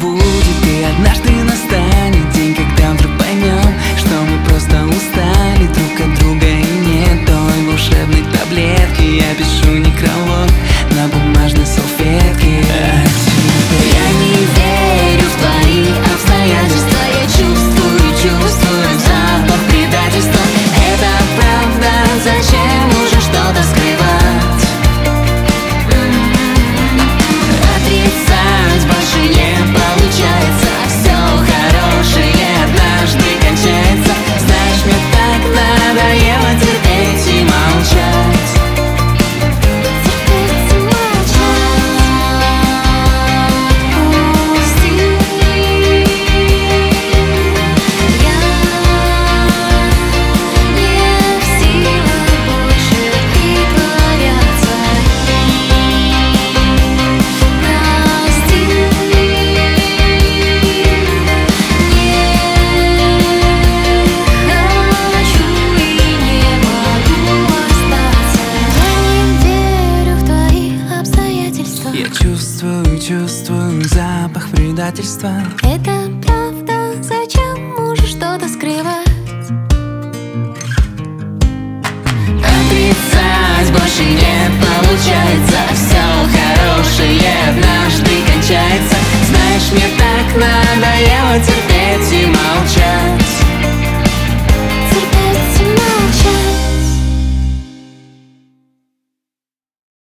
будет, и однажды настанет день, когда вдруг поймем, что мы просто устали друг от друга, и нет той волшебной таблетки. Я пишу некролог на бумажной салфетке. Я не верю в твои обстоятельства. Я чувствую запах предательства. Это правда, зачем уже что-то скрывать? Отрицать больше не получается. Все хорошее однажды кончается. Знаешь, мне так надоело терпеть и молчать. Я чувствую запах предательства. Это правда, зачем уже что-то скрывать? Отрицать больше не получается. Все хорошее однажды кончается. Знаешь, мне так надоело терпеть и молчать.